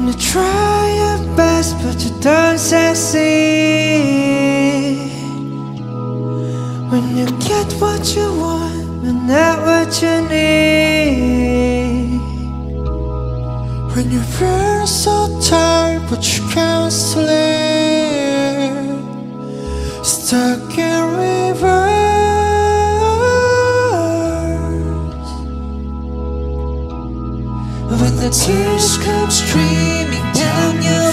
You try your best, but you don't succeed. When you get what you want, but not what you need. When you feel so tired, but you can't sleep. Stuck in reverse. When the tears come streaming down your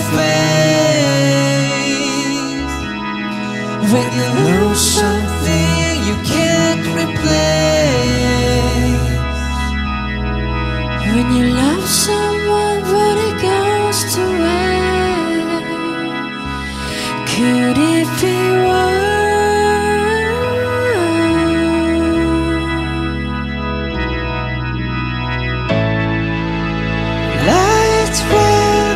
face. When you lose something you can't replace. When you love someone but it goes to waste. Could it be worse? Lights will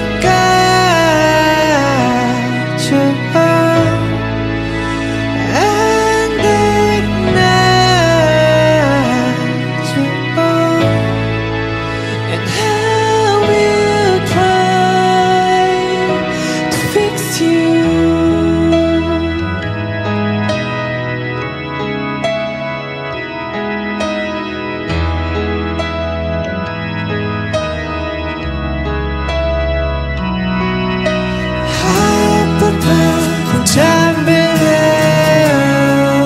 guide you home and ignite you home. And how we'll try to fix you. Up above and down below.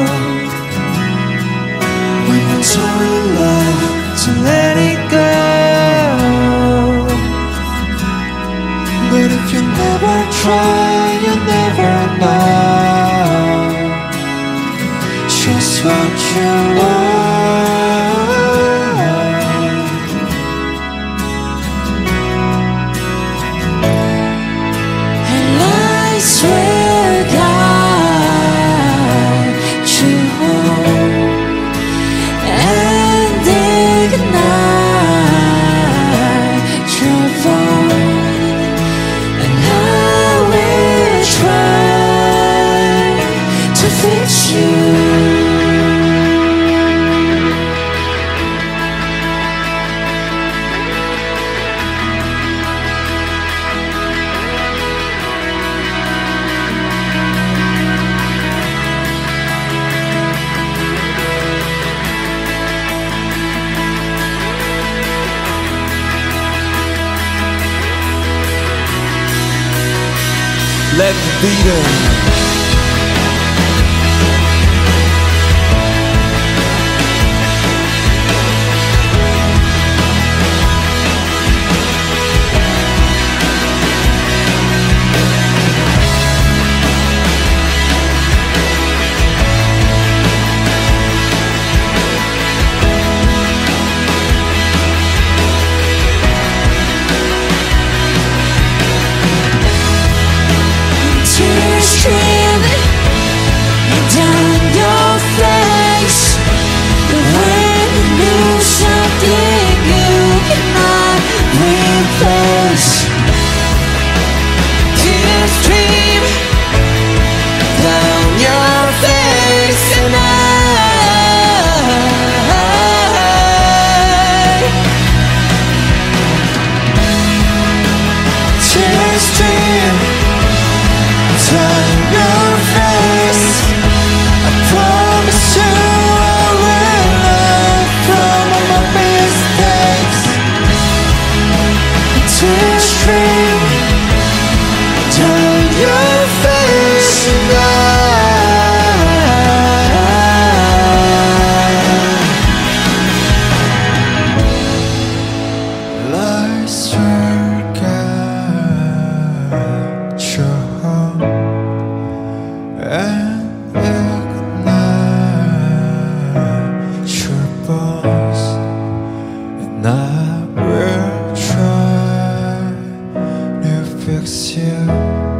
When you're so in love to let it go. But if you never try, you never know just what you want. And lights will guide you home and ignite your phone. And I will try to fix you. Let the beat in. Tears streaming down your face. But when you lose something you cannot replace. Tears stream down your face. And Tears stream down your face. I promise you I will learn from all my mistakes. Tears stream down your face. And lights will guide you home and ignite your bones. And I will try to fix you.